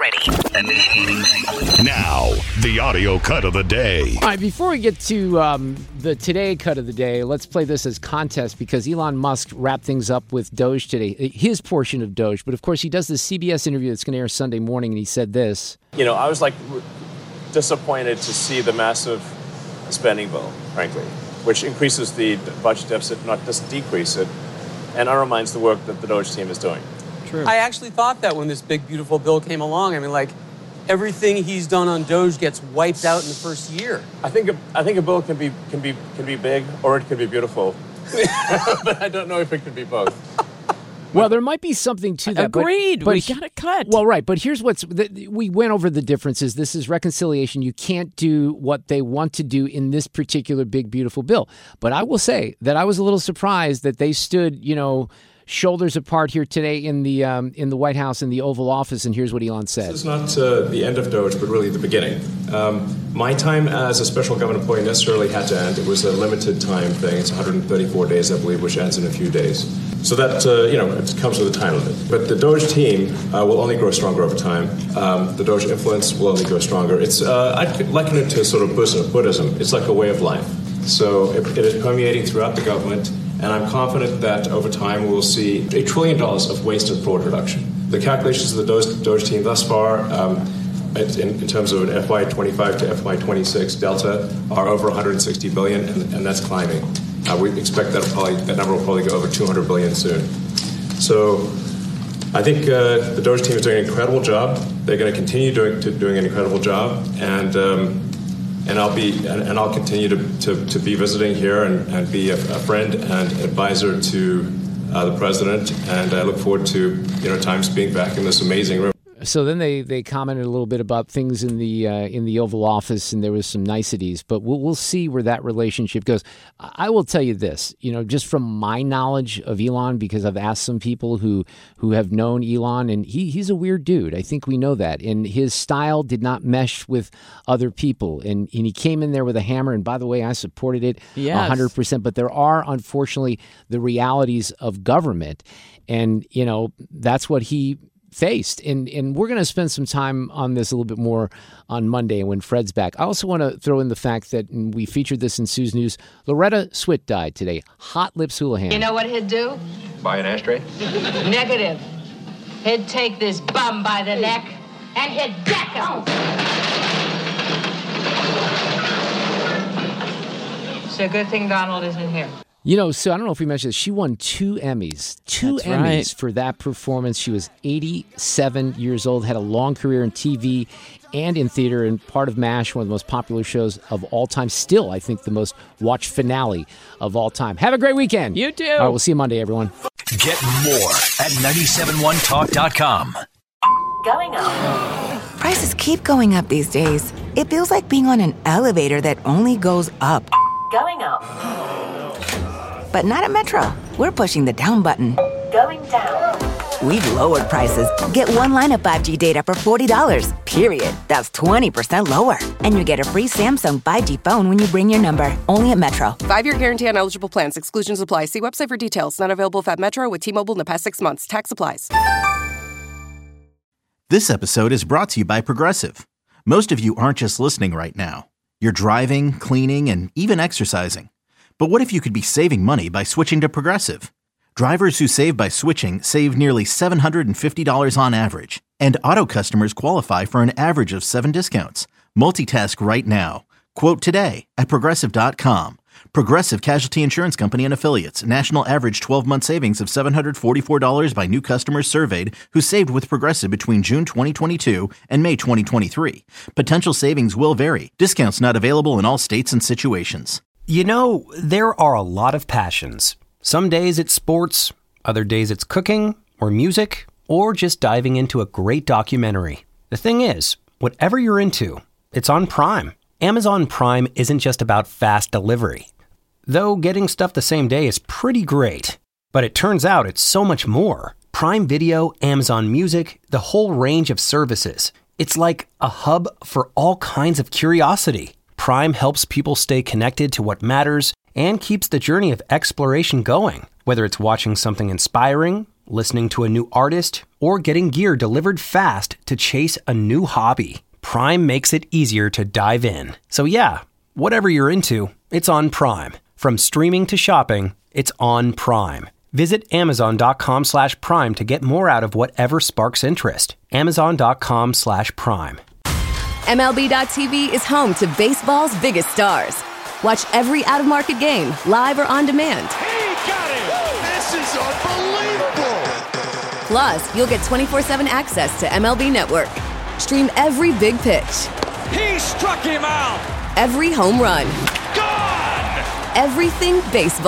[SPEAKER 2] ready.
[SPEAKER 6] Now, the audio cut of the day.
[SPEAKER 7] All right, before we get to um, the Today cut of the day, let's play this as contest because Elon Musk wrapped things up with Doge today, his portion of Doge. But of course, he does this C B S interview that's going to air Sunday morning, and he said this.
[SPEAKER 15] You know, I was like r- disappointed to see the massive spending bill, frankly, which increases the budget deficit, not just decrease it, and undermines the work that the Doge team is doing.
[SPEAKER 14] True.
[SPEAKER 16] I actually thought that when this big, beautiful bill came along. I mean, like, everything he's done on Doge gets wiped out in the first year.
[SPEAKER 15] I think a, I think a bill can be can be can be big or it can be beautiful, but I don't know if it can be both.
[SPEAKER 7] Well, there might be something to that. but-
[SPEAKER 14] Agreed.
[SPEAKER 7] But,
[SPEAKER 14] We gotta cut.
[SPEAKER 7] Well, right. But here's what's the, we went over the differences. This is reconciliation. You can't do what they want to do in this particular big, beautiful bill. But I will say that I was a little surprised that they stood, you know, shoulders apart here today in the um, in the White House in the Oval Office. And here's what Elon said.
[SPEAKER 15] This is not uh, the end of Doge, but really the beginning. Um, my time as a special government employee necessarily had to end. It was a limited time thing. It's one hundred thirty-four days, I believe, which ends in a few days. So that, uh, you know, it comes with a time limit. But the Doge team uh, will only grow stronger over time. Um, the Doge influence will only grow stronger. It's uh, I'd liken it to sort of Buddhism. It's like a way of life. So it, it is permeating throughout the government. And I'm confident that over time we will see a trillion dollars of waste and fraud reduction. The calculations of the Doge, Doge team thus far, um, in, in terms of an F Y twenty-five to F Y twenty-six delta, are over one hundred sixty billion, and, and that's climbing. Uh, we expect that probably that number will probably go over two hundred billion soon. So I think uh, the Doge team is doing an incredible job. They're going to continue doing to, doing an incredible job, and. Um, And I'll be, and, and I'll continue to, to, to be visiting here and, and be a, a friend and advisor to uh, the president. And I look forward to, you know, times being back in this amazing room.
[SPEAKER 7] So then they, they commented a little bit about things in the uh, in the Oval Office, and there was some niceties. But we'll we'll see where that relationship goes. I will tell you this, you know, just from my knowledge of Elon, because I've asked some people who who have known Elon, and he he's a weird dude. I think we know that. And his style did not mesh with other people. And, and he came in there with a hammer. And by the way, I supported it
[SPEAKER 14] Yes.
[SPEAKER 7] one hundred percent. But there are, unfortunately, the realities of government. And, you know, that's what he faced. And and we're going to spend some time on this a little bit more on Monday when Fred's back. I also want to throw in the fact that, and we featured this in Sue's News, Loretta Swit died today. Hot Lips Houlihan.
[SPEAKER 17] You know what he'd do?
[SPEAKER 18] Buy an ashtray?
[SPEAKER 17] Negative. He'd take this bum by the neck and he'd deck him. It's a good thing Donald isn't here.
[SPEAKER 7] You know, so I don't know if we mentioned this. She won two Emmys, two
[SPEAKER 14] That's
[SPEAKER 7] Emmys
[SPEAKER 14] right.
[SPEAKER 7] for that performance. She was eighty-seven years old, had a long career in T V and in theater, and part of MASH, one of the most popular shows of all time. Still, I think, the most watched finale of all time. Have a great weekend.
[SPEAKER 14] You too.
[SPEAKER 7] All right, we'll see you Monday, everyone.
[SPEAKER 6] Get more at nine seven one talk dot com.
[SPEAKER 3] Going up. Prices keep going up these days. It feels like being on an elevator that only goes up.
[SPEAKER 2] Going up.
[SPEAKER 3] But not at Metro. We're pushing the down button.
[SPEAKER 2] Going down.
[SPEAKER 3] We've lowered prices. Get one line of five G data for forty dollars, period. That's twenty percent lower. And you get a free Samsung five G phone when you bring your number. Only at Metro.
[SPEAKER 4] Five-year guarantee on eligible plans. Exclusions apply. See website for details. Not available if at Metro with T-Mobile in the past six months. Tax applies.
[SPEAKER 5] This episode is brought to you by Progressive. Most of you aren't just listening right now. You're driving, cleaning, and even exercising. But what if you could be saving money by switching to Progressive? Drivers who save by switching save nearly seven hundred fifty dollars on average. And auto customers qualify for an average of seven discounts. Multitask right now. Quote today at Progressive dot com. Progressive Casualty Insurance Company and Affiliates. National average twelve-month savings of seven hundred forty-four dollars by new customers surveyed who saved with Progressive between June twenty twenty-two and May twenty twenty-three. Potential savings will vary. Discounts not available in all states and situations.
[SPEAKER 11] You know, there are a lot of passions. Some days it's sports, other days it's cooking, or music, or just diving into a great documentary. The thing is, whatever you're into, it's on Prime. Amazon Prime isn't just about fast delivery. Though getting stuff the same day is pretty great. But it turns out it's so much more. Prime Video, Amazon Music, the whole range of services. It's like a hub for all kinds of curiosity. Prime helps people stay connected to what matters and keeps the journey of exploration going. Whether it's watching something inspiring, listening to a new artist, or getting gear delivered fast to chase a new hobby, Prime makes it easier to dive in. So yeah, whatever you're into, it's on Prime. From streaming to shopping, it's on Prime. Visit amazon.com slash prime to get more out of whatever sparks interest. Amazon.com slash prime.
[SPEAKER 19] M L B dot T V is home to baseball's biggest stars. Watch every out-of-market game, live or on demand.
[SPEAKER 20] He got it! This is unbelievable!
[SPEAKER 19] Plus, you'll get twenty-four seven access to M L B Network. Stream every big pitch.
[SPEAKER 20] He struck him out!
[SPEAKER 19] Every home run.
[SPEAKER 20] Gone!
[SPEAKER 19] Everything baseball.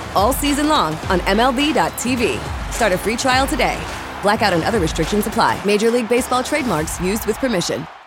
[SPEAKER 19] all season long on M L B dot T V. Start a free trial today. Blackout and other restrictions apply. Major League Baseball trademarks used with permission.